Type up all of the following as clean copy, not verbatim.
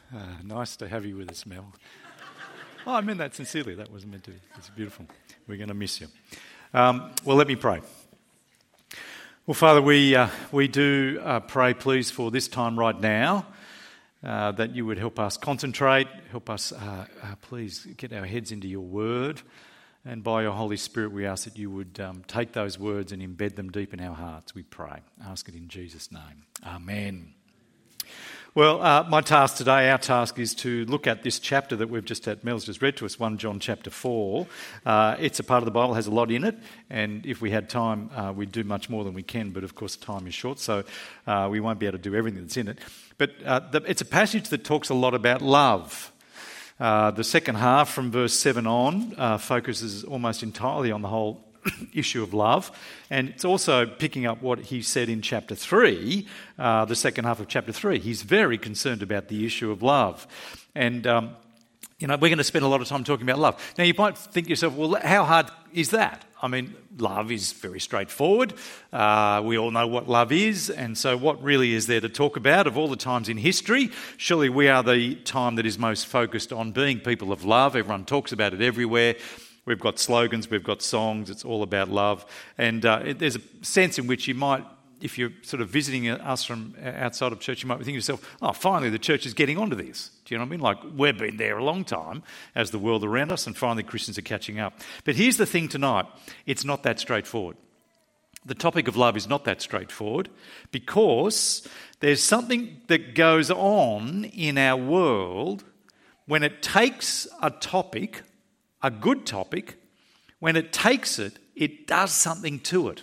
Nice to have you with us, Mel. Oh, I meant that sincerely. That wasn't meant to. It's beautiful. We're going to miss you. Well, let me pray. Well, Father, we do pray, please, for this time right now, that you would help us concentrate, help us, please, get our heads into your word. And by your Holy Spirit, we ask that you would take those words and embed them deep in our hearts, we pray. Ask it in Jesus' name. Amen. Well, my task today, our task is to look at this chapter that we've just had, Mel's just read to us, 1 John chapter 4. It's a part of the Bible, has a lot in it, and if we had time, we'd do much more than we can, but of course time is short, so we won't be able to do everything that's in it. But it's a passage that talks a lot about love. The second half, from verse 7 on, focuses almost entirely on the whole issue of love, and it's also picking up what he said in chapter 3, the second half of chapter 3. He's very concerned about the issue of love, and we're going to spend a lot of time talking about love. Now, you might think to yourself, well, how hard is that? I mean, love is very straightforward. We all know what love is, and so what really is there to talk about? Of all the times in history, surely we are the time that is most focused on being people of love. Everyone talks about it everywhere. We've got slogans, we've got songs, it's all about love. And there's a sense in which you might, if you're sort of visiting us from outside of church, you might be thinking to yourself, oh, finally the church is getting onto this. Do you know what I mean? Like, we've been there a long time as the world around us, and finally Christians are catching up. But here's the thing tonight, it's not that straightforward. The topic of love is not that straightforward, because there's something that goes on in our world when it takes a topic, a good topic, when it takes it, it does something to it.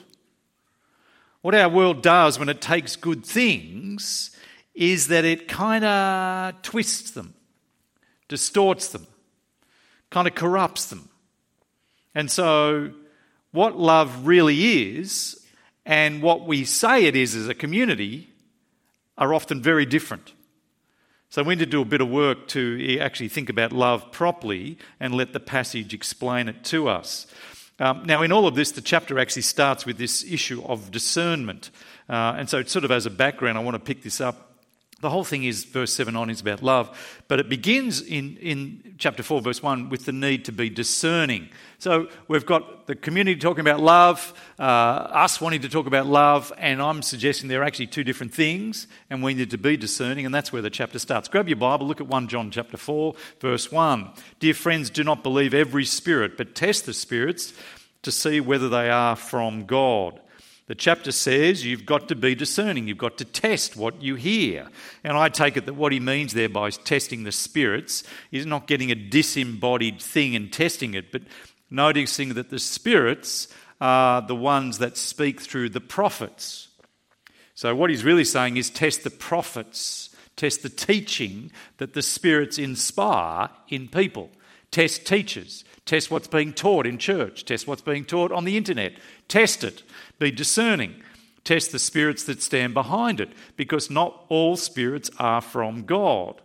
What our world does when it takes good things is that it kind of twists them, distorts them, kind of corrupts them. And so what love really is and what we say it is as a community are often very different. So we need to do a bit of work to actually think about love properly and let the passage explain it to us. Now, in all of this, the chapter actually starts with this issue of discernment. And so sort of as a background, I want to pick this up. The whole thing is, verse 7 on, is about love. But it begins in chapter 4, verse 1, with the need to be discerning. So we've got the community talking about love, us wanting to talk about love, and I'm suggesting there are actually two different things, and we need to be discerning, and that's where the chapter starts. Grab your Bible, look at 1 John chapter 4, verse 1. Dear friends, do not believe every spirit, but test the spirits to see whether they are from God. The chapter says you've got to be discerning. You've got to test what you hear. And I take it that what he means there by testing the spirits is not getting a disembodied thing and testing it, but noticing that the spirits are the ones that speak through the prophets. So what he's really saying is test the prophets, test the teaching that the spirits inspire in people. Test teachers. Test what's being taught in church. Test what's being taught on the internet. Test it. Be discerning. Test the spirits that stand behind it, because not all spirits are from God.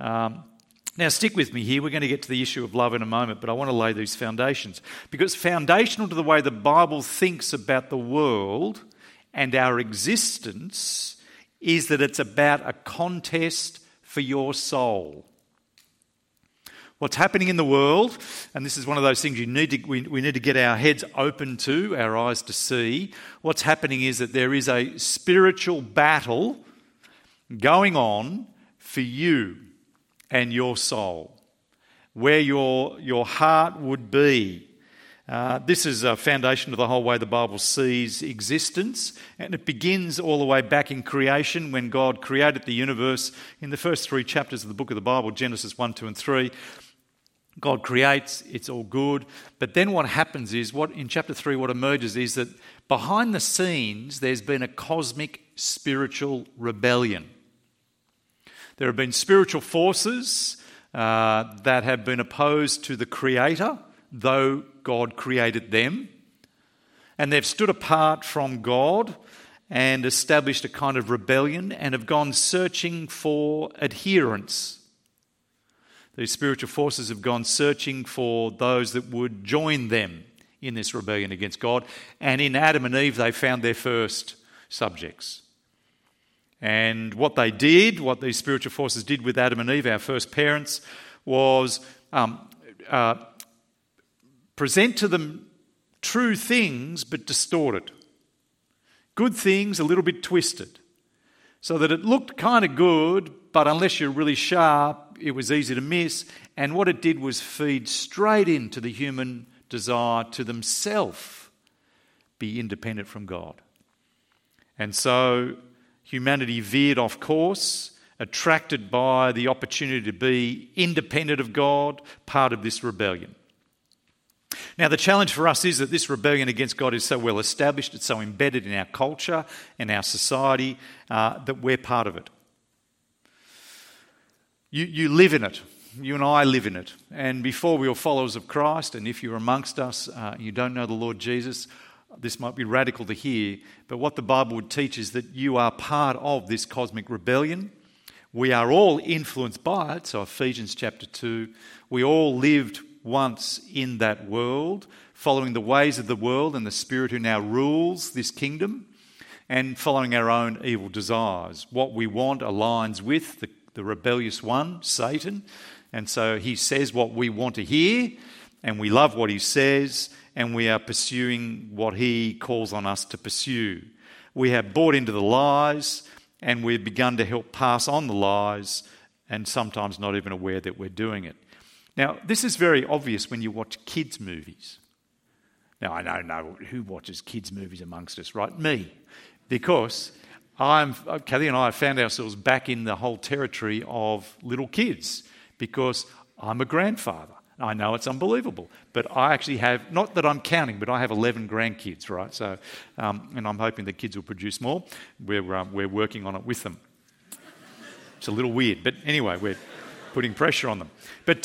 Now, stick with me here. We're going to get to the issue of love in a moment, but I want to lay these foundations, because foundational to the way the Bible thinks about the world and our existence is that it's about a contest for your soul. What's happening in the world, and this is one of those things we need to get our heads open to, our eyes to see. What's happening is that there is a spiritual battle going on for you and your soul, where your heart would be. This is a foundation of the whole way the Bible sees existence, and it begins all the way back in creation when God created the universe. In the first 3 chapters of the book of the Bible, Genesis 1, 2 and 3, God creates, it's all good. But then what happens is, in chapter 3, what emerges is that behind the scenes, there's been a cosmic spiritual rebellion. There have been spiritual forces that have been opposed to the Creator, though God created them. And they've stood apart from God and established a kind of rebellion and have gone searching for adherents. These spiritual forces have gone searching for those that would join them in this rebellion against God. And in Adam and Eve, they found their first subjects. And what they did, what these spiritual forces did with Adam and Eve, our first parents, was present to them true things but distorted. Good things a little bit twisted. So that it looked kind of good, but unless you're really sharp, it was easy to miss. And what it did was feed straight into the human desire to themselves be independent from God. And so humanity veered off course, attracted by the opportunity to be independent of God, part of this rebellion. Now, the challenge for us is that this rebellion against God is so well established, it's so embedded in our culture and our society that we're part of it. You live in it. You and I live in it. And before we were followers of Christ, and if you're amongst us, you don't know the Lord Jesus, this might be radical to hear, but what the Bible would teach is that you are part of this cosmic rebellion. We are all influenced by it. So Ephesians chapter 2, we all lived once in that world, following the ways of the world and the spirit who now rules this kingdom, and following our own evil desires. What we want aligns with the rebellious one, Satan, and so he says what we want to hear, and we love what he says, and we are pursuing what he calls on us to pursue. We have bought into the lies, and we've begun to help pass on the lies, and sometimes not even aware that we're doing it. Now, this is very obvious when you watch kids' movies. Now, I don't know who watches kids' movies amongst us, right? Me. Because Kathy and I have found ourselves back in the whole territory of little kids because I'm a grandfather. I know it's unbelievable, but I actually have, not that I'm counting, but I have 11 grandkids, right? So, and I'm hoping the kids will produce more. We're working on it with them. It's a little weird, but anyway, we're putting pressure on them. But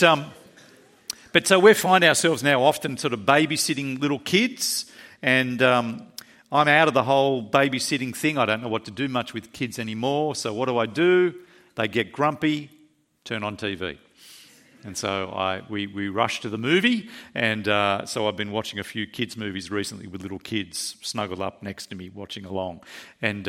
so we find ourselves now often sort of babysitting little kids, and I'm out of the whole babysitting thing. I don't know what to do much with kids anymore, so what do? They get grumpy, turn on TV. And so we rush to the movie, and so I've been watching a few kids' movies recently with little kids snuggled up next to me watching along. And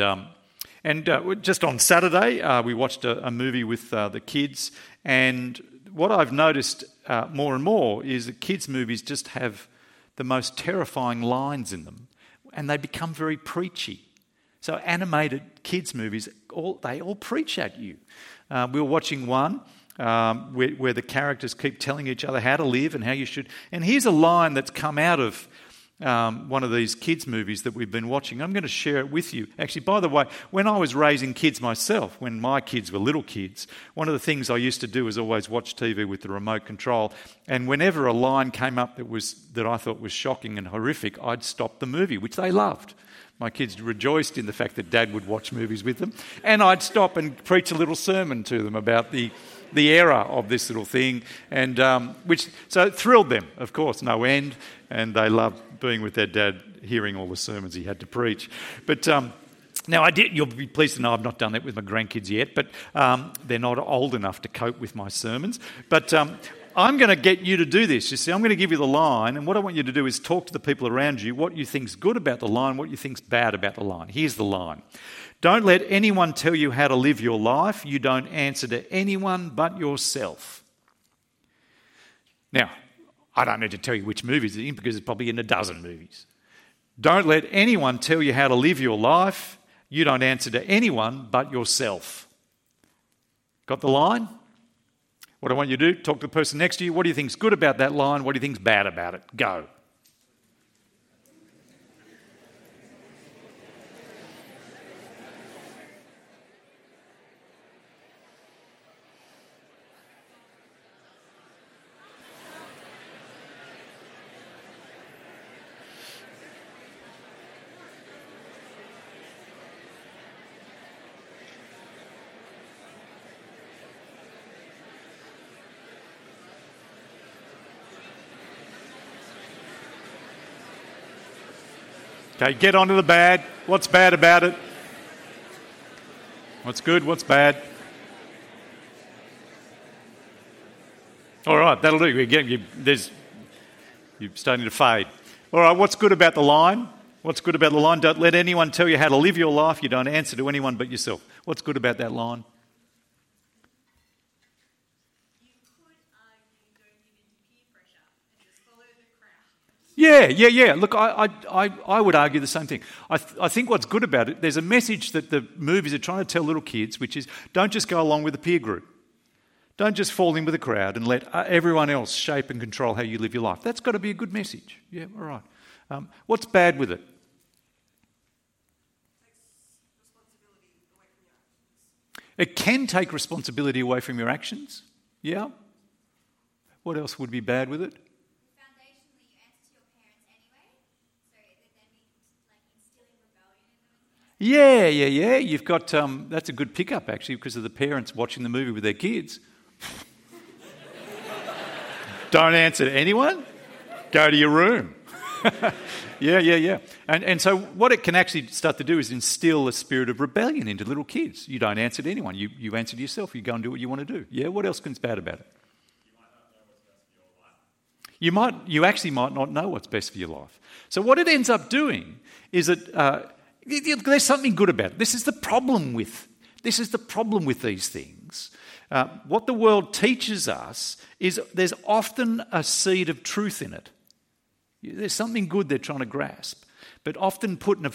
just on Saturday, we watched a movie with the kids, and what I've noticed more and more is that kids' movies just have the most terrifying lines in them, and they become very preachy. So animated kids' movies, they all preach at you. We were watching one where the characters keep telling each other how to live and how you should. And here's a line that's come out of one of these kids' movies that we've been watching. I'm going to share it with you. Actually, by the way, when I was raising kids myself, when my kids were little kids, one of the things I used to do was always watch TV with the remote control. And whenever a line came up that I thought was shocking and horrific, I'd stop the movie, which they loved. My kids rejoiced in the fact that Dad would watch movies with them. And I'd stop and preach a little sermon to them about the error of this little thing, and so it thrilled them, of course, no end, and they loved being with their dad, hearing all the sermons he had to preach. But now you'll be pleased to know I've not done that with my grandkids yet, but they're not old enough to cope with my sermons. But I'm going to get you to do this. You see, I'm going to give you the line, and what I want you to do is talk to the people around you what you think's good about the line, what you think's bad about the line. Here's the line. Don't let anyone tell you how to live your life. You don't answer to anyone but yourself. Now, I don't need to tell you which movies it's in because it's probably in a dozen movies. Don't let anyone tell you how to live your life. You don't answer to anyone but yourself. Got the line? What I want you to do, talk to the person next to you. What do you think's good about that line? What do you think's bad about it? Go. Okay, get on to the bad. What's bad about it? What's good? What's bad? All right, that'll do. Again, you're starting to fade. All right, what's good about the line? What's good about the line? Don't let anyone tell you how to live your life. You don't answer to anyone but yourself. What's good about that line? You could argue don't give in to peer pressure and just follow the crowd. Yeah. Look, I would argue the same thing. I think what's good about it, there's a message that the movies are trying to tell little kids, which is don't just go along with the peer group. Don't just fall in with the crowd and let everyone else shape and control how you live your life. That's got to be a good message. Yeah, all right. What's bad with it? It can take responsibility away from your actions. Yeah. What else would be bad with it? Foundationally, you answer to your parents anyway, so that then instilling rebellion in them. Yeah. You've got that's a good pickup actually, because of the parents watching the movie with their kids. Don't answer to anyone. Go to your room. Yeah. And so what it can actually start to do is instill a spirit of rebellion into little kids. You don't answer to anyone. You answer to yourself. You go and do what you want to do. Yeah, what else is bad about it? You actually might not know what's best for your life. So what it ends up doing is that there's something good about it. This is the problem with these things. What the world teaches us is there's often a seed of truth in it. There's something good they're trying to grasp, but often put in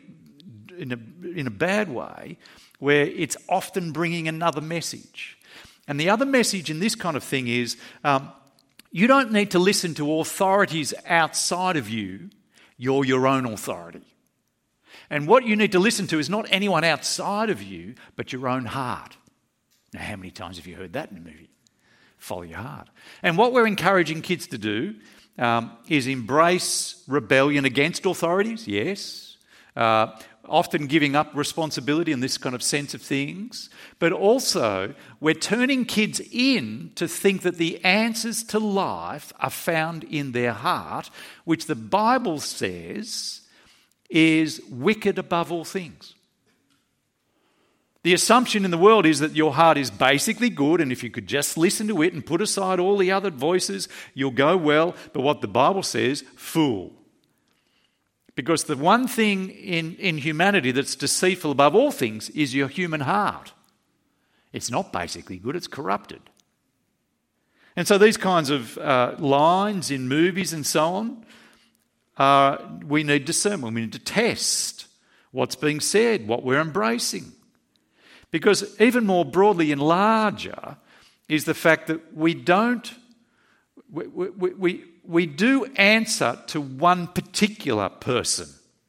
a bad way, where it's often bringing another message. And the other message in this kind of thing is you don't need to listen to authorities outside of you. You're your own authority. And what you need to listen to is not anyone outside of you, but your own heart. Now, how many times have you heard that in a movie? Follow your heart. And what we're encouraging kids to do is embrace rebellion against authorities, yes. Often giving up responsibility and this kind of sense of things. But also, we're turning kids in to think that the answers to life are found in their heart, which the Bible says is wicked above all things. The assumption in the world is that your heart is basically good, and if you could just listen to it and put aside all the other voices, you'll go well. But what the Bible says, fool. Because the one thing in humanity that's deceitful above all things is your human heart. It's not basically good, it's corrupted. And so these kinds of lines in movies and so on, we need discernment. We need to test what's being said, what we're embracing. Because even more broadly and larger is the fact that we do answer to one particular person,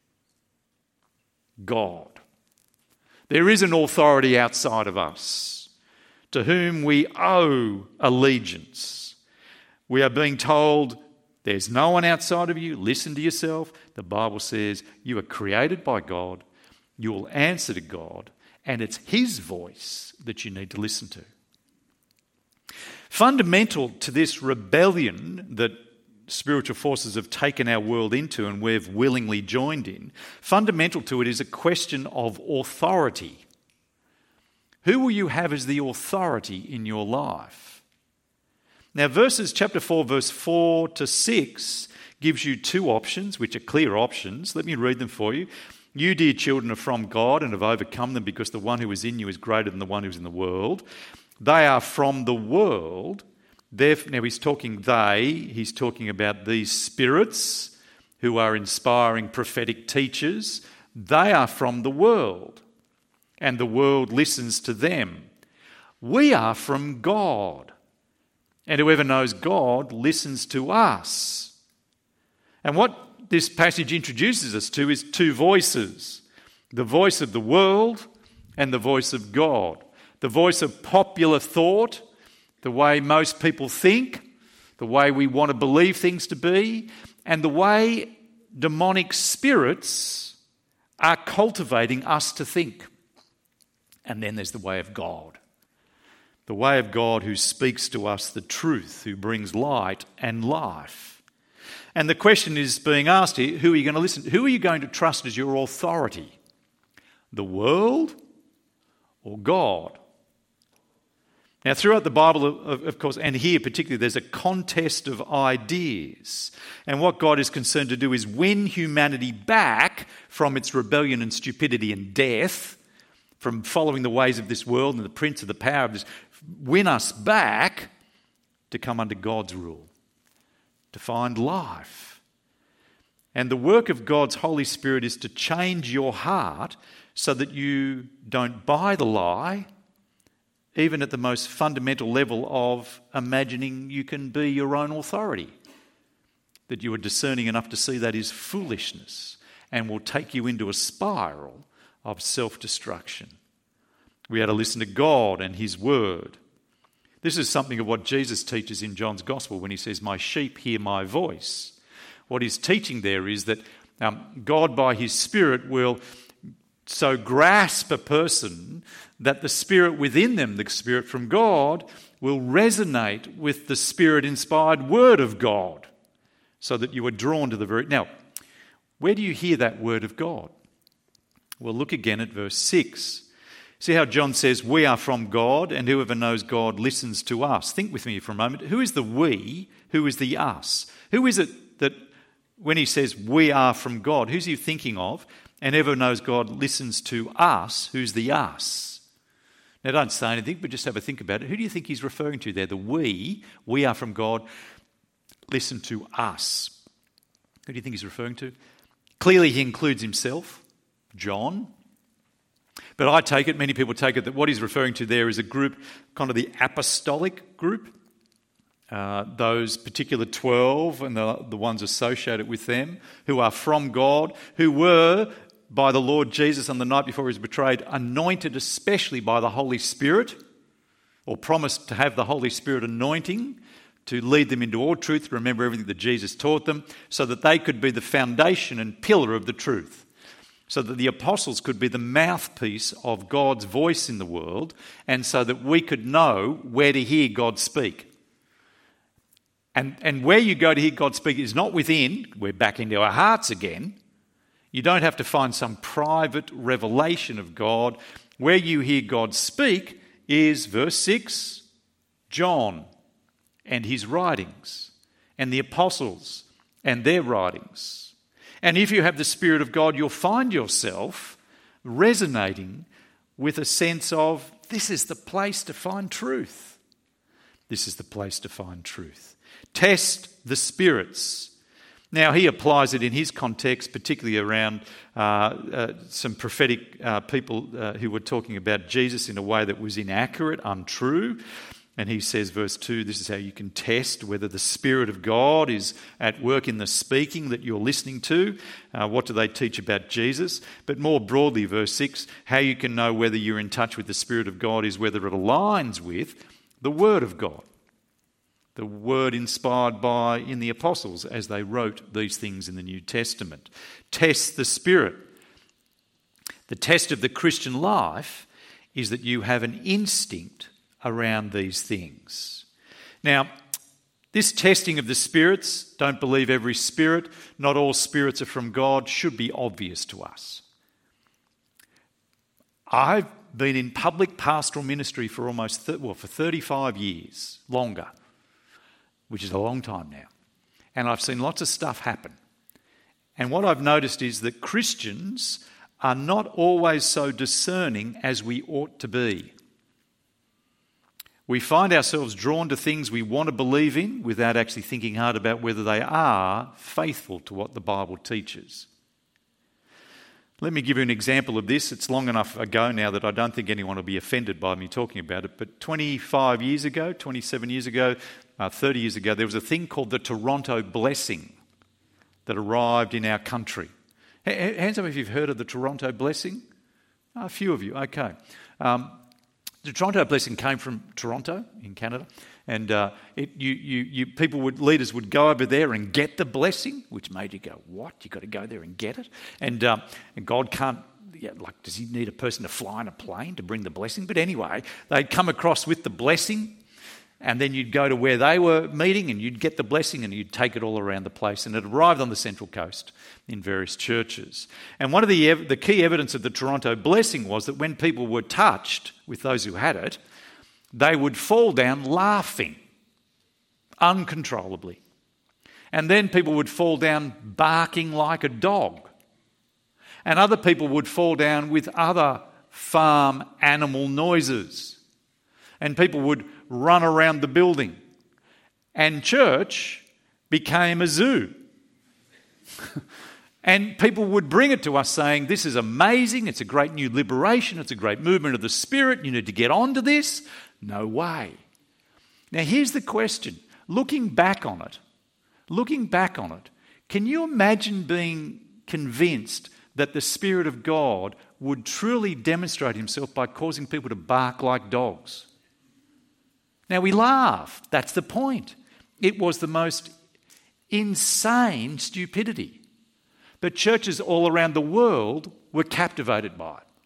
God. There is an authority outside of us to whom we owe allegiance. We are being told there's no one outside of you. Listen to yourself. The Bible says you are created by God. You will answer to God. And it's His voice that you need to listen to. Fundamental to this rebellion that spiritual forces have taken our world into and we've willingly joined in, fundamental to it is a question of authority. Who will you have as the authority in your life? Now, chapter 4, verse 4 to 6 gives you two options, which are clear options. Let me read them for you. You, dear children, are from God and have overcome them, because the one who is in you is greater than the one who is in the world. They are from the world. Now he's talking about these spirits who are inspiring prophetic teachers. They are from the world, and the world listens to them. We are from God, and whoever knows God listens to us. And what this passage introduces us to is two voices: the voice of the world and the voice of God. The voice of popular thought, the way most people think, the way we want to believe things to be, and the way demonic spirits are cultivating us to think. And then there's the way of God. The way of God who speaks to us the truth, who brings light and life. And the question is being asked here, who are you going to listen to? Who are you going to trust as your authority? The world or God? Now, throughout the Bible, of course, and here particularly, there's a contest of ideas. And what God is concerned to do is win humanity back from its rebellion and stupidity and death, from following the ways of this world and the prince of the power of this. Win us back to come under God's rule, to find life. And the work of God's Holy Spirit is to change your heart so that you don't buy the lie, even at the most fundamental level of imagining you can be your own authority, that you are discerning enough to see that is foolishness and will take you into a spiral of self-destruction. We are to listen to God and His Word. This is something of what Jesus teaches in John's Gospel when he says, "My sheep hear my voice." What he's teaching there is that God by His Spirit will so grasp a person that the Spirit within them, the Spirit from God, will resonate with the Spirit-inspired Word of God, so that you are drawn to the very... Now, where do you hear that Word of God? Well, look again at verse 6. See how John says, "We are from God, and whoever knows God listens to us." Think with me for a moment. Who is the we? Who is the us? Who is it that when he says, "We are from God," who's he thinking of? "And whoever knows God listens to us." Who's the us? Now, don't say anything, but just have a think about it. Who do you think he's referring to there? The we are from God, listen to us. Who do you think he's referring to? Clearly, he includes himself, John. But I take it, many people take it, that what he's referring to there is a group, kind of the apostolic group, those particular 12 and the ones associated with them, who are from God, who were, by the Lord Jesus on the night before he was betrayed, anointed especially by the Holy Spirit, or promised to have the Holy Spirit anointing to lead them into all truth, to remember everything that Jesus taught them, so that they could be the foundation and pillar of the truth, so that the apostles could be the mouthpiece of God's voice in the world, and so that we could know where to hear God speak. And where you go to hear God speak is not within, we're back into our hearts again. You don't have to find some private revelation of God. Where you hear God speak is, verse 6, John and his writings, and the apostles and their writings. And if you have the Spirit of God, you'll find yourself resonating with a sense of, this is the place to find truth. This is the place to find truth. Test the spirits. Now, he applies it in his context, particularly around some prophetic people who were talking about Jesus in a way that was inaccurate, untrue. And he says, verse 2, this is how you can test whether the Spirit of God is at work in the speaking that you're listening to. What do they teach about Jesus? But more broadly, verse 6, how you can know whether you're in touch with the Spirit of God is whether it aligns with the Word of God. The word inspired in the apostles as they wrote these things in the New Testament. Test the Spirit. The test of the Christian life is that you have an instinct around these things. Now, this testing of the spirits, don't believe every spirit, not all spirits are from God, should be obvious to us. I've been in public pastoral ministry for for 35 years, longer, which is a long time now. And I've seen lots of stuff happen. And what I've noticed is that Christians are not always so discerning as we ought to be. We find ourselves drawn to things we want to believe in without actually thinking hard about whether they are faithful to what the Bible teaches. Let me give you an example of this. It's long enough ago now that I don't think anyone will be offended by me talking about it. But 25 years ago, 27 years ago, 30 years ago, there was a thing called the Toronto Blessing that arrived in our country. Hands up if you've heard of the Toronto Blessing. A few of you, okay. The Toronto Blessing came from Toronto in Canada, and leaders would go over there and get the blessing, which made you go, "What? You got to go there and get it?" And God can't. Does He need a person to fly in a plane to bring the blessing? But anyway, they'd come across with the blessing, and then you'd go to where they were meeting, and you'd get the blessing, and you'd take it all around the place. And it arrived on the Central Coast in various churches. And one of the key evidence of the Toronto Blessing was that when people were touched with those who had it, they would fall down laughing uncontrollably. And then people would fall down barking like a dog. And other people would fall down with other farm animal noises. And people would run around the building. And church became a zoo. And people would bring it to us saying, this is amazing, it's a great new liberation, it's a great movement of the Spirit, you need to get on to this. No way. Now here's the question. Looking back on it, can you imagine being convinced that the Spirit of God would truly demonstrate himself by causing people to bark like dogs? Now we laugh, that's the point. It was the most insane stupidity. But churches all around the world were captivated by it.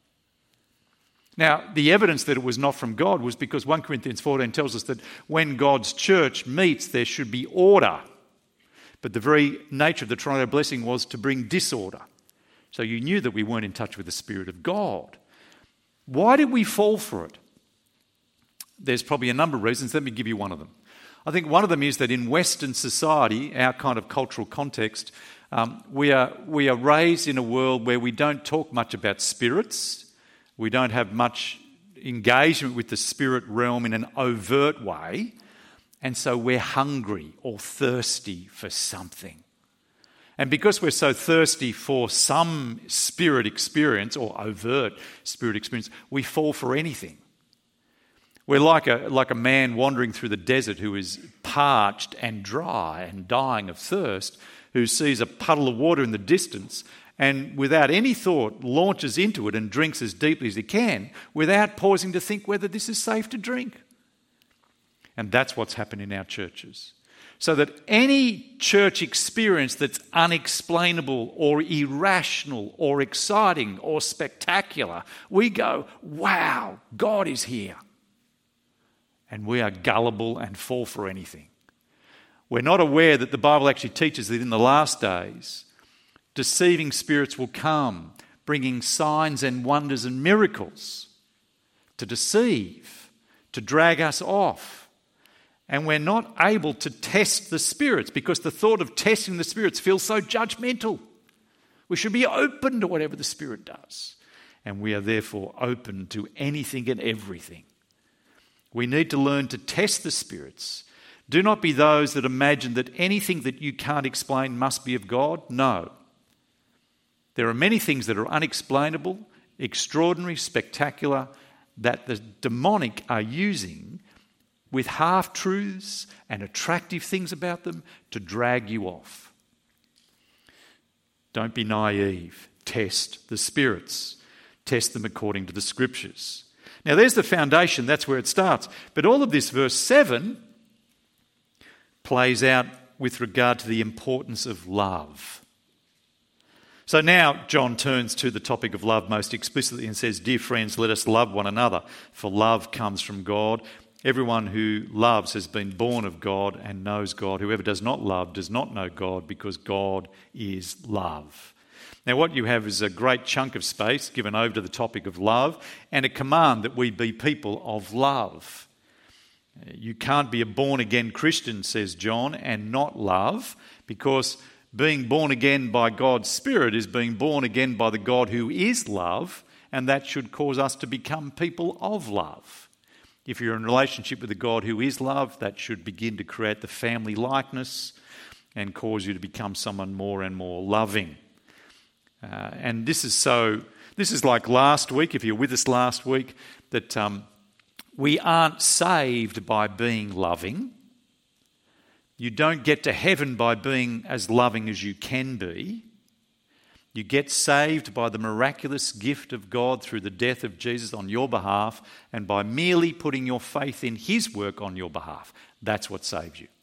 Now, the evidence that it was not from God was because 1 Corinthians 14 tells us that when God's church meets, there should be order. But the very nature of the Toronto blessing was to bring disorder. So you knew that we weren't in touch with the Spirit of God. Why did we fall for it? There's probably a number of reasons. Let me give you one of them. I think one of them is that in Western society, our kind of cultural context, we are raised in a world where we don't talk much about spirits. We don't have much engagement with the spirit realm in an overt way. And so we're hungry or thirsty for something. And because we're so thirsty for some spirit experience or overt spirit experience, we fall for anything. We're like a man wandering through the desert who is parched and dry and dying of thirst, who sees a puddle of water in the distance and without any thought launches into it and drinks as deeply as he can without pausing to think whether this is safe to drink. And that's what's happened in our churches. So that any church experience that's unexplainable or irrational or exciting or spectacular, we go, wow, God is here. And we are gullible and fall for anything. We're not aware that the Bible actually teaches that in the last days, deceiving spirits will come, bringing signs and wonders and miracles to deceive, to drag us off. And we're not able to test the spirits because the thought of testing the spirits feels so judgmental. We should be open to whatever the Spirit does. And we are therefore open to anything and everything. We need to learn to test the spirits. Do not be those that imagine that anything that you can't explain must be of God. No. There are many things that are unexplainable, extraordinary, spectacular, that the demonic are using with half-truths and attractive things about them to drag you off. Don't be naive. Test the spirits. Test them according to the Scriptures. Now there's the foundation, that's where it starts. But all of this, verse 7, plays out with regard to the importance of love. So now John turns to the topic of love most explicitly and says, "Dear friends, let us love one another, for love comes from God. Everyone who loves has been born of God and knows God. Whoever does not love does not know God, because God is love." Now what you have is a great chunk of space given over to the topic of love and a command that we be people of love. You can't be a born-again Christian, says John, and not love, because being born again by God's Spirit is being born again by the God who is love, and that should cause us to become people of love. If you're in a relationship with the God who is love, that should begin to create the family likeness and cause you to become someone more and more loving. And this is like last week, if you're with us last week, that we aren't saved by being loving. You don't get to heaven by being as loving as you can be. You get saved by the miraculous gift of God through the death of Jesus on your behalf and by merely putting your faith in his work on your behalf. That's what saves you.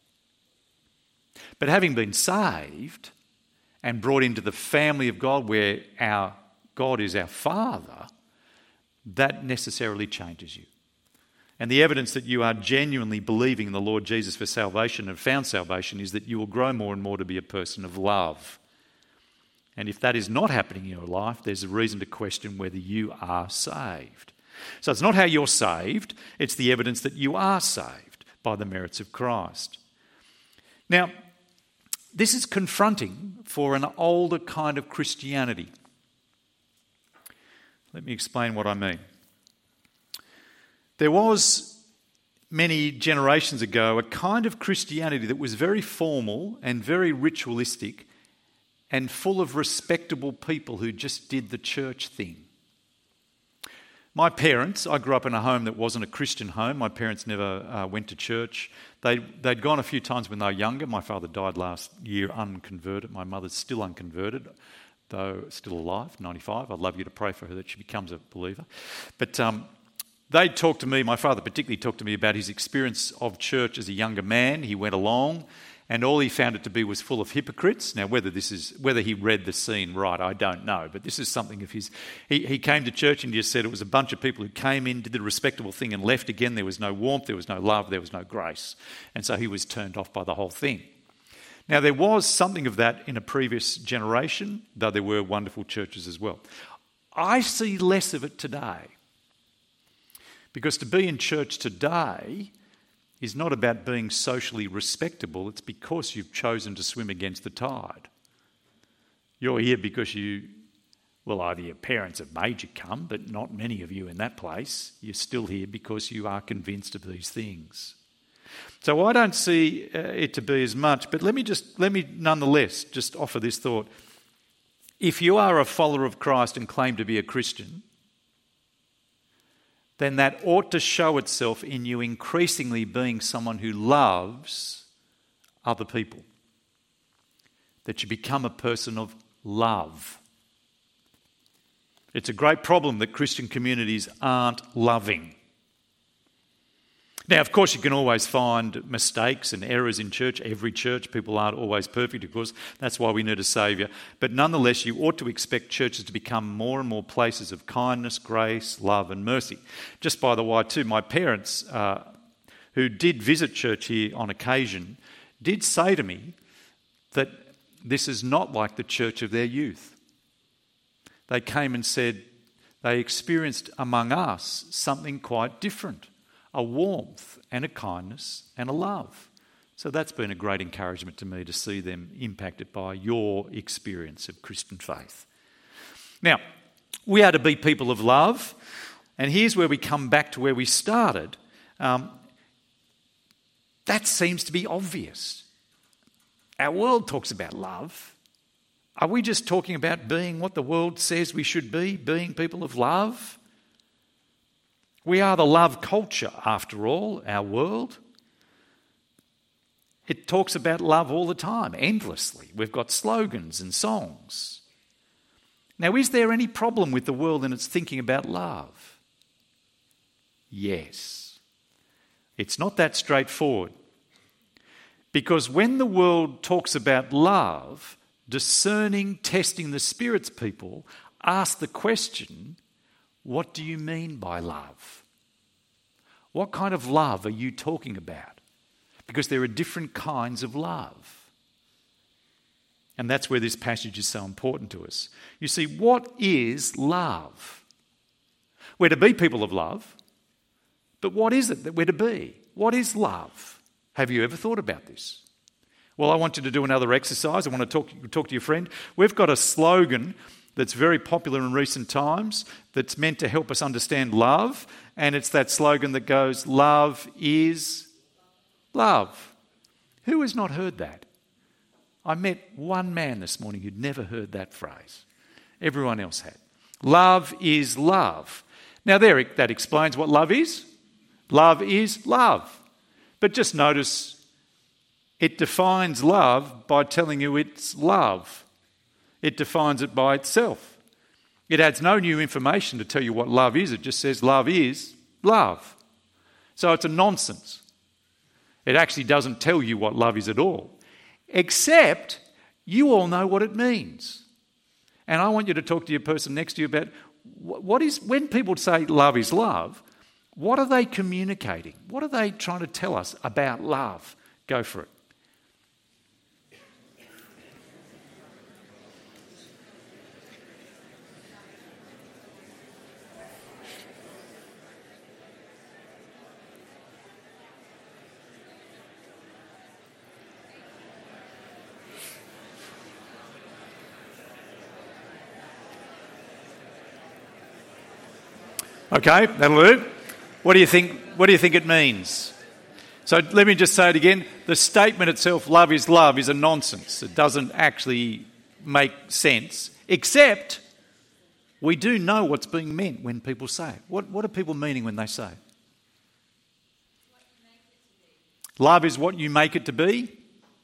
But having been saved and brought into the family of God where our God is our Father, that necessarily changes you. And the evidence that you are genuinely believing in the Lord Jesus for salvation and found salvation is that you will grow more and more to be a person of love. And if that is not happening in your life, there's a reason to question whether you are saved. So it's not how you're saved, it's the evidence that you are saved by the merits of Christ. Now, this is confronting for an older kind of Christianity. Let me explain what I mean. There was, many generations ago, a kind of Christianity that was very formal and very ritualistic and full of respectable people who just did the church thing. My parents, I grew up in a home that wasn't a Christian home. My parents never went to church. They'd gone a few times when they were younger. My father died last year unconverted. My mother's still unconverted, though still alive, 95. I'd love you to pray for her that she becomes a believer. But they talked to me, my father particularly talked to me about his experience of church as a younger man. He went along and all he found it to be was full of hypocrites. Now, whether he read the scene right, I don't know, but this is something of his. He came to church and just said it was a bunch of people who came in, did the respectable thing and left again. There was no warmth, there was no love, there was no grace. And so he was turned off by the whole thing. Now, there was something of that in a previous generation, though there were wonderful churches as well. I see less of it today. Because to be in church today is not about being socially respectable, it's because you've chosen to swim against the tide. You're here because either your parents have made you come, but not many of you in that place. You're still here because you are convinced of these things. So I don't see it to be as much, but let me nonetheless just offer this thought. If you are a follower of Christ and claim to be a Christian, then that ought to show itself in you increasingly being someone who loves other people. That you become a person of love. It's a great problem that Christian communities aren't loving. Now, of course, you can always find mistakes and errors in church. Every church, people aren't always perfect, of course. That's why we need a saviour. But nonetheless, you ought to expect churches to become more and more places of kindness, grace, love and mercy. Just by the way, too, my parents, who did visit church here on occasion, did say to me that this is not like the church of their youth. They came and said they experienced among us something quite different. A warmth and a kindness and a love. So that's been a great encouragement to me to see them impacted by your experience of Christian faith. Now, we are to be people of love, and here's where we come back to where we started. That seems to be obvious. Our world talks about love. Are we just talking about being what the world says we should be, being people of love? We are the love culture, after all, our world. It talks about love all the time, endlessly. We've got slogans and songs. Now, is there any problem with the world in its thinking about love? Yes. It's not that straightforward. Because when the world talks about love, discerning, testing the Spirit's people ask the question, what do you mean by love? What kind of love are you talking about? Because there are different kinds of love. And that's where this passage is so important to us. You see, what is love? We're to be people of love, but what is it that we're to be? What is love? Have you ever thought about this? Well, I want you to do another exercise. I want to talk to your friend. We've got a slogan that's very popular in recent times that's meant to help us understand love, and it's that slogan that goes, love is love. Who has not heard that? I met one man this morning who'd never heard that phrase. Everyone else had. Love is love. Now that explains what love is. Love is love. But just notice it defines love by telling you it's love. It defines it by itself. It adds no new information to tell you what love is. It just says love is love. So it's a nonsense. It actually doesn't tell you what love is at all. Except you all know what it means. And I want you to talk to your person next to you about when people say love is love, what are they communicating? What are they trying to tell us about love? Go for it. Okay, that'll do. What do you think it means? So let me just say it again. The statement itself, love, is a nonsense. It doesn't actually make sense, except we do know what's being meant when people say it. What are people meaning when they say it? Love is what you make it to be.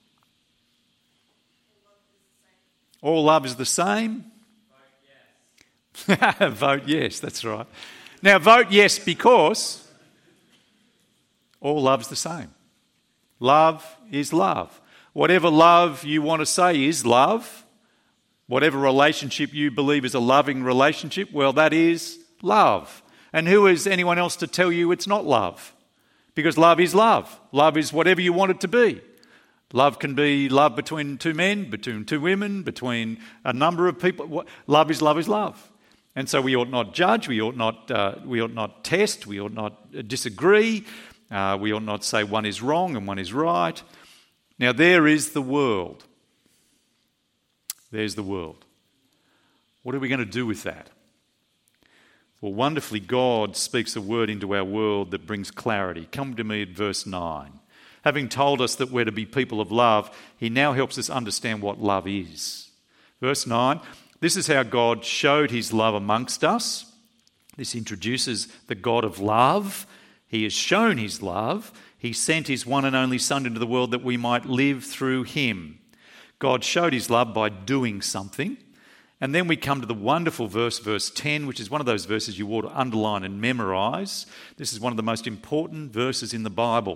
All love is the same. Vote yes. Vote yes, that's right. Now vote yes because all love's the same. Love is love. Whatever love you want to say is love, whatever relationship you believe is a loving relationship, well, that is love. And who is anyone else to tell you it's not love? Because love is love. Love is whatever you want it to be. Love can be love between two men, between two women, between a number of people. Love is love. And so we ought not judge, we ought not test, we ought not disagree, we ought not say one is wrong and one is right. Now there is the world. There's the world. What are we going to do with that? Well, wonderfully, God speaks a word into our world that brings clarity. Come to me at verse 9. Having told us that we're to be people of love, he now helps us understand what love is. Verse 9, this is how God showed his love amongst us. This introduces the God of love. He has shown his love. He sent his one and only Son into the world that we might live through him. God showed his love by doing something. And then we come to the wonderful verse 10, which is one of those verses you ought to underline and memorise. This is one of the most important verses in the Bible.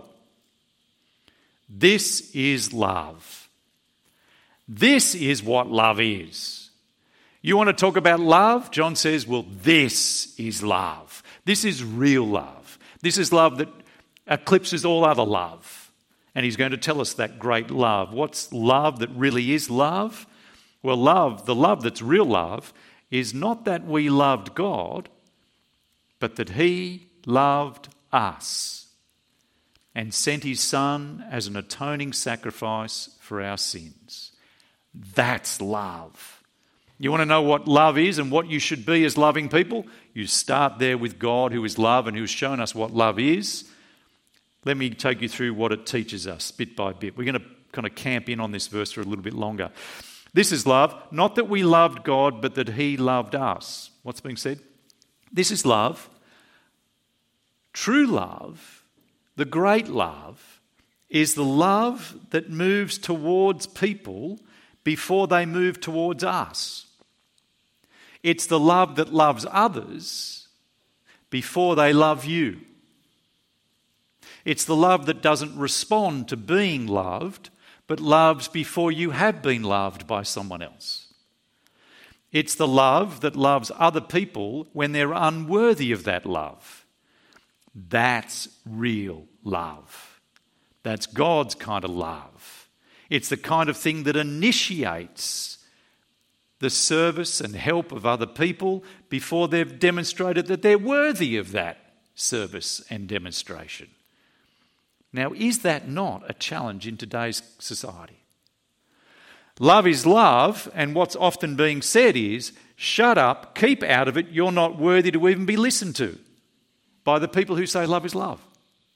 This is love. This is what love is. You want to talk about love? John says, well, this is love. This is real love. This is love that eclipses all other love. And he's going to tell us that great love. What's love that really is love? Well, the love that's real love, is not that we loved God, but that he loved us and sent his Son as an atoning sacrifice for our sins. That's love. You want to know what love is and what you should be as loving people? You start there with God, who is love and who has shown us what love is. Let me take you through what it teaches us bit by bit. We're going to kind of camp in on this verse for a little bit longer. This is love, not that we loved God, but that he loved us. What's being said? This is love. True love, the great love, is the love that moves towards people before they move towards us. It's the love that loves others before they love you. It's the love that doesn't respond to being loved, but loves before you have been loved by someone else. It's the love that loves other people when they're unworthy of that love. That's real love. That's God's kind of love. It's the kind of thing that initiates the service and help of other people before they've demonstrated that they're worthy of that service and demonstration. Now, is that not a challenge in today's society? Love is love, and what's often being said is, shut up, keep out of it, you're not worthy to even be listened to by the people who say love is love.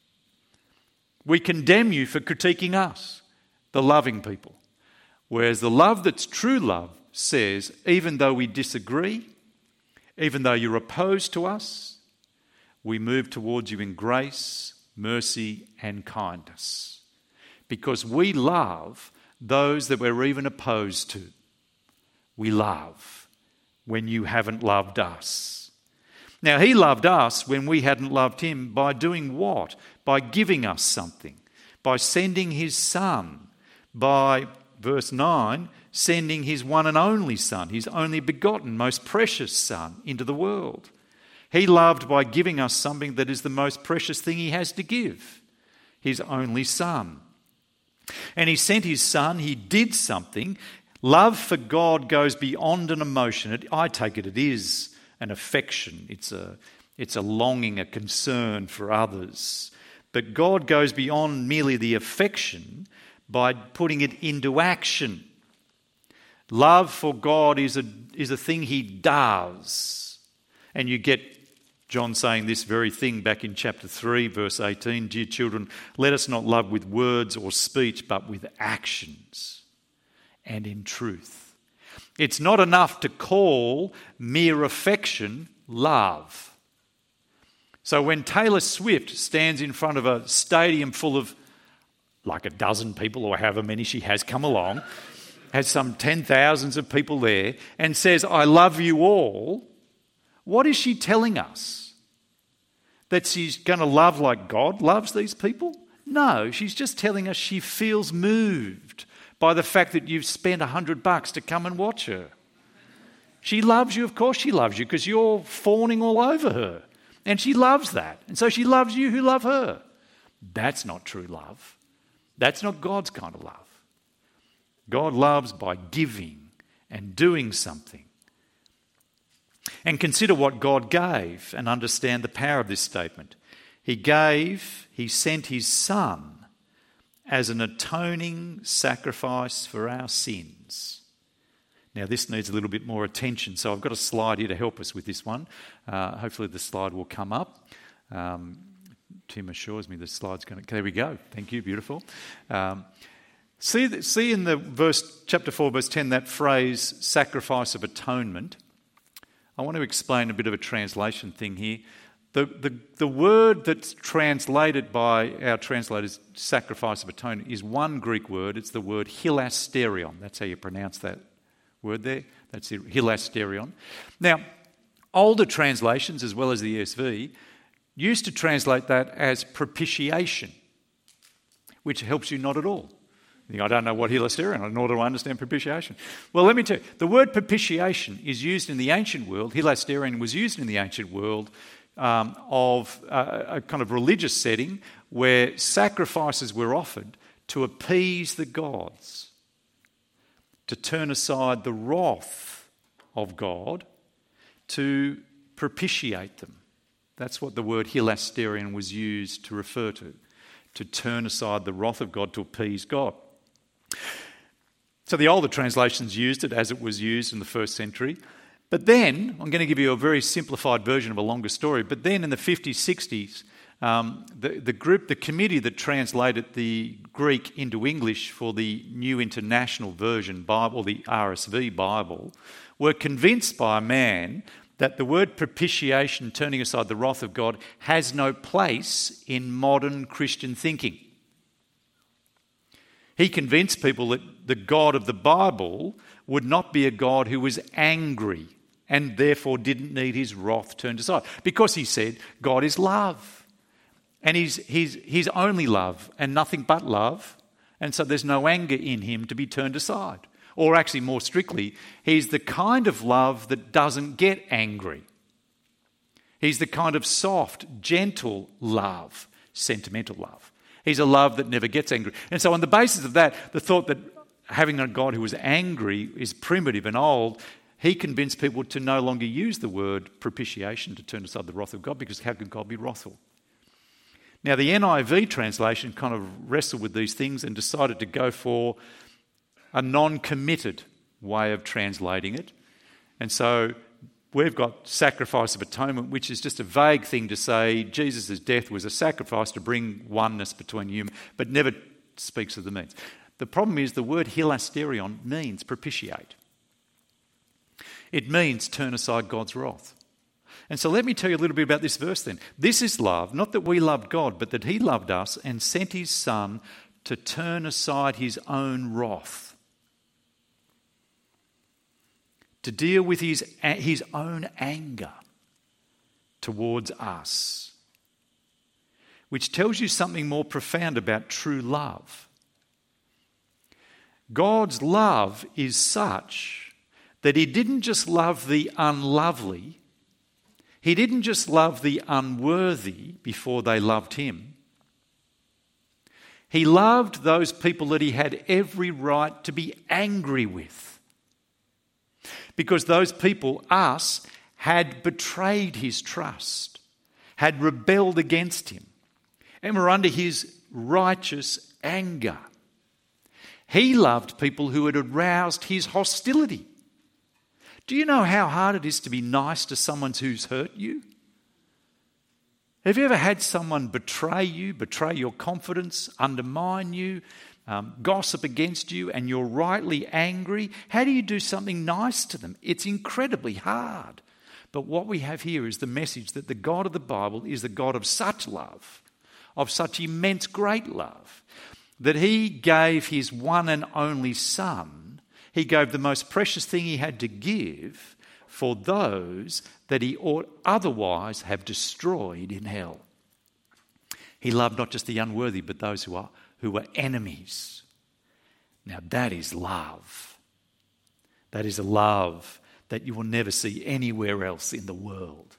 We condemn you for critiquing us, the loving people. Whereas the love that's true love says, even though we disagree, even though you're opposed to us, we move towards you in grace, mercy and kindness, because we love those that we're even opposed to. We love when you haven't loved us. Now, he loved us when we hadn't loved him by doing what? By giving us something, by sending his Son, by, verse 9, sending his one and only Son, his only begotten, most precious Son into the world. He loved by giving us something that is the most precious thing he has to give, his only Son. And he sent his Son, he did something. Love for God goes beyond an emotion. I take it is an affection. It's a longing, a concern for others. But God goes beyond merely the affection by putting it into action. Love for God is a thing he does. And you get John saying this very thing back in chapter 3, verse 18, "Dear children, let us not love with words or speech, but with actions and in truth." It's not enough to call mere affection love. So when Taylor Swift stands in front of a stadium full of like a dozen people or however many she has come along, has some 10,000s of people there, and says, "I love you all," what is she telling us? That she's going to love like God loves these people? No, she's just telling us she feels moved by the fact that you've spent $100 to come and watch her. She loves you, of course she loves you, because you're fawning all over her. And she loves that. And so she loves you who love her. That's not true love. That's not God's kind of love. God loves by giving and doing something. And consider what God gave and understand the power of this statement. He sent his Son as an atoning sacrifice for our sins. Now this needs a little bit more attention, so I've got a slide here to help us with this one. Hopefully the slide will come up. Tim assures me the slide's going to... There we go. Thank you. Beautiful. See in the chapter 4, verse 10, that phrase, sacrifice of atonement. I want to explain a bit of a translation thing here. The word that's translated by our translators, sacrifice of atonement, is one Greek word. It's the word hilasterion. That's how you pronounce that word there. That's it, hilasterion. Now, older translations, as well as the ESV, used to translate that as propitiation, which helps you not at all. I don't know what hilasterion, nor do I understand propitiation. Well, let me tell you, the word propitiation is used in the ancient world. Hilasterion was used in the ancient world of a kind of religious setting where sacrifices were offered to appease the gods, to turn aside the wrath of God, to propitiate them. That's what the word hilasterion was used to refer to turn aside the wrath of God, to appease God. So the older translations used it as it was used in the first century. But then, I'm going to give you a very simplified version of a longer story, but then in the 50s, 60s, the committee that translated the Greek into English for the New International Version Bible, the RSV Bible, were convinced by a man that the word propitiation, turning aside the wrath of God, has no place in modern Christian thinking. He convinced people that the God of the Bible would not be a God who was angry and therefore didn't need his wrath turned aside. Because he said God is love. And he's only love and nothing but love. And so there's no anger in him to be turned aside. Or actually, more strictly, he's the kind of love that doesn't get angry. He's the kind of soft, gentle love, sentimental love. He's a love that never gets angry. And so on the basis of that, the thought that having a God who was angry is primitive and old, he convinced people to no longer use the word propitiation to turn aside the wrath of God, because how could God be wrathful? Now, the NIV translation kind of wrestled with these things and decided to go for a non-committed way of translating it. And so we've got sacrifice of atonement, which is just a vague thing to say Jesus' death was a sacrifice to bring oneness between human, but never speaks of the means. The problem is the word hilasterion means propitiate. It means turn aside God's wrath. And so let me tell you a little bit about this verse then. This is love, not that we loved God, but that he loved us and sent his Son to turn aside his own wrath, to deal with his own anger towards us, which tells you something more profound about true love. God's love is such that he didn't just love the unlovely, he didn't just love the unworthy before they loved him. He loved those people that he had every right to be angry with, because those people, us, had betrayed his trust, had rebelled against him, and were under his righteous anger. He loved people who had aroused his hostility. Do you know how hard it is to be nice to someone who's hurt you? Have you ever had someone betray you, betray your confidence, undermine you, gossip against you, and you're rightly angry? How do you do something nice to them? It's incredibly hard. But what we have here is the message that the God of the Bible is the God of such love, of such immense great love, that he gave his one and only Son. He gave the most precious thing he had to give for those that he ought otherwise have destroyed in hell. He loved not just the unworthy, but those who were enemies. Now that is love. That is a love that you will never see anywhere else in the world.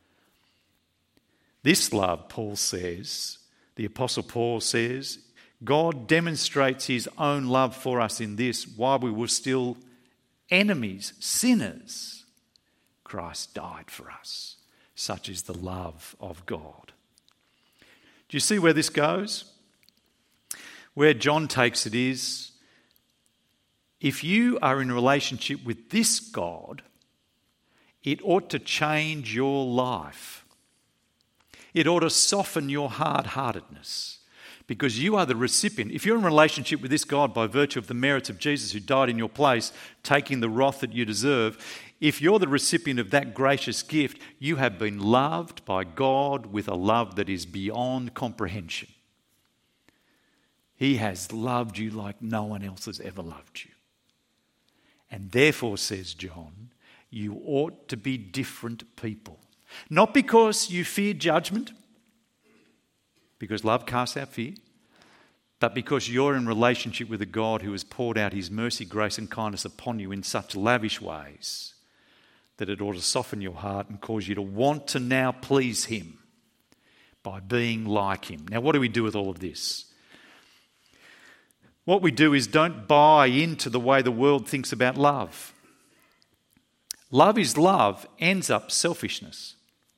This love, Paul says, the Apostle Paul says, God demonstrates his own love for us in this: while we were still enemies, sinners, Christ died for us. Such is the love of God. Do you see where this goes? Where John takes it is, if you are in a relationship with this God, it ought to change your life. It ought to soften your hard-heartedness, because you are the recipient. If you're in a relationship with this God by virtue of the merits of Jesus who died in your place, taking the wrath that you deserve, if you're the recipient of that gracious gift, you have been loved by God with a love that is beyond comprehension. He has loved you like no one else has ever loved you. And therefore, says John, you ought to be different people. Not because you fear judgment, because love casts out fear, but because you're in relationship with a God who has poured out his mercy, grace and kindness upon you in such lavish ways that it ought to soften your heart and cause you to want to now please him by being like him. Now, what do we do with all of this? What we do is don't buy into the way the world thinks about love. Love is love ends up selfishness.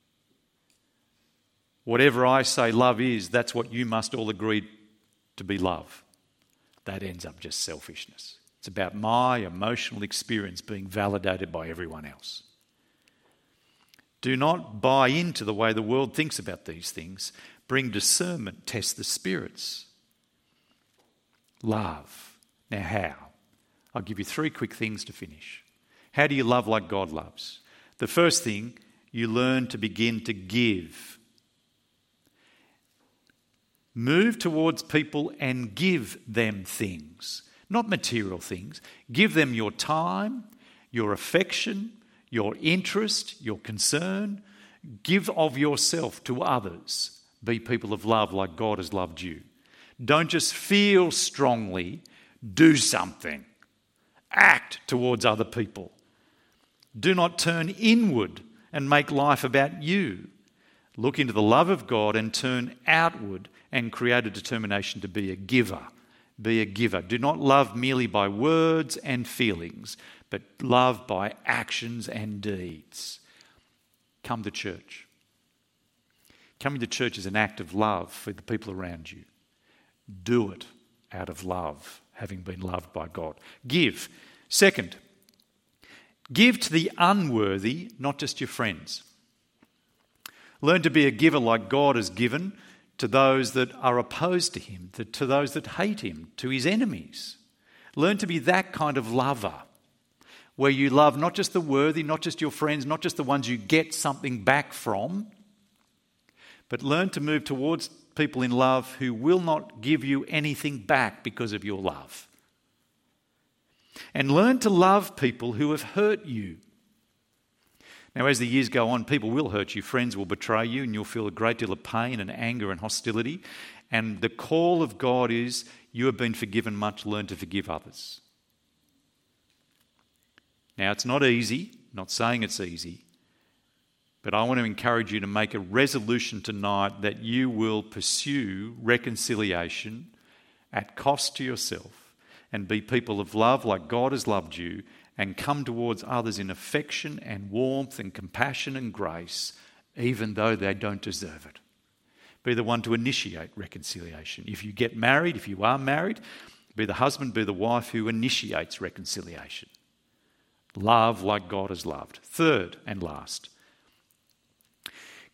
Whatever I say love is, that's what you must all agree to be love. That ends up just selfishness. It's about my emotional experience being validated by everyone else. Do not buy into the way the world thinks about these things. Bring discernment, test the spirits. Love. Now how? I'll give you 3 quick things to finish. How do you love like God loves? The first thing, you learn to begin to give. Move towards people and give them things, not material things. Give them your time, your affection, your interest, your concern. Give of yourself to others. Be people of love like God has loved you. Don't just feel strongly, do something. Act towards other people. Do not turn inward and make life about you. Look into the love of God and turn outward and create a determination to be a giver. Be a giver. Do not love merely by words and feelings, but love by actions and deeds. Come to church. Coming to church is an act of love for the people around you. Do it out of love, having been loved by God. Give. Second, give to the unworthy, not just your friends. Learn to be a giver like God has given to those that are opposed to him, to those that hate him, to his enemies. Learn to be that kind of lover, where you love not just the worthy, not just your friends, not just the ones you get something back from, but learn to move towards people in love who will not give you anything back because of your love. And learn to love people who have hurt you. Now, as the years go on, people will hurt you. Friends will betray you and you'll feel a great deal of pain and anger and hostility. And the call of God is, you have been forgiven much, learn to forgive others. Now, it's not easy, not saying it's easy, but I want to encourage you to make a resolution tonight that you will pursue reconciliation at cost to yourself and be people of love like God has loved you, and come towards others in affection and warmth and compassion and grace, even though they don't deserve it. Be the one to initiate reconciliation. If you get married, if you are married, be the husband, be the wife who initiates reconciliation. Love like God has loved. Third and last,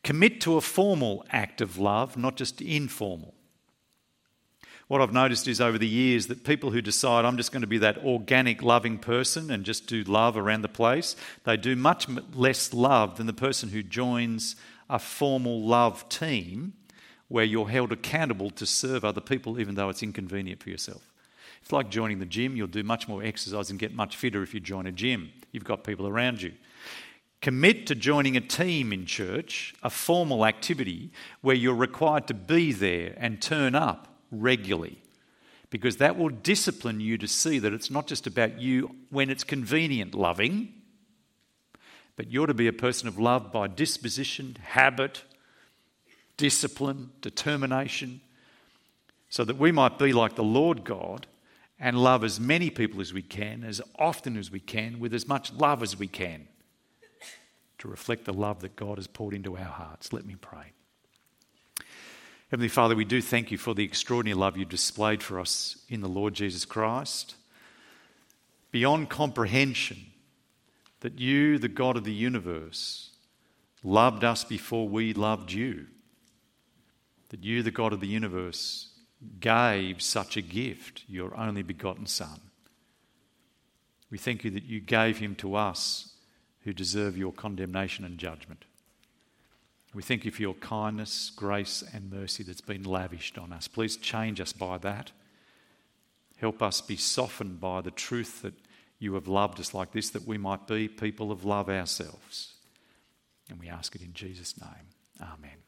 Commit to a formal act of love, not just informal. What I've noticed is over the years that people who decide I'm just going to be that organic loving person and just do love around the place, they do much less love than the person who joins a formal love team where you're held accountable to serve other people even though it's inconvenient for yourself. It's like joining the gym. You'll do much more exercise and get much fitter if you join a gym. You've got people around you. Commit to joining a team in church, a formal activity where you're required to be there and turn up regularly, because that will discipline you to see that it's not just about you when it's convenient loving, but you're to be a person of love by disposition, habit, discipline, determination, so that we might be like the Lord God and love as many people as we can, as often as we can, with as much love as we can, to reflect the love that God has poured into our hearts. Let me pray. Heavenly Father, we do thank you for the extraordinary love you displayed for us in the Lord Jesus Christ. Beyond comprehension, that you, the God of the universe, loved us before we loved you. That you, the God of the universe, gave such a gift, your only begotten Son. We thank you that you gave him to us who deserve your condemnation and judgment. We thank you for your kindness, grace and mercy that's been lavished on us. Please change us by that. Help us be softened by the truth that you have loved us like this, that we might be people of love ourselves. And we ask it in Jesus' name. Amen.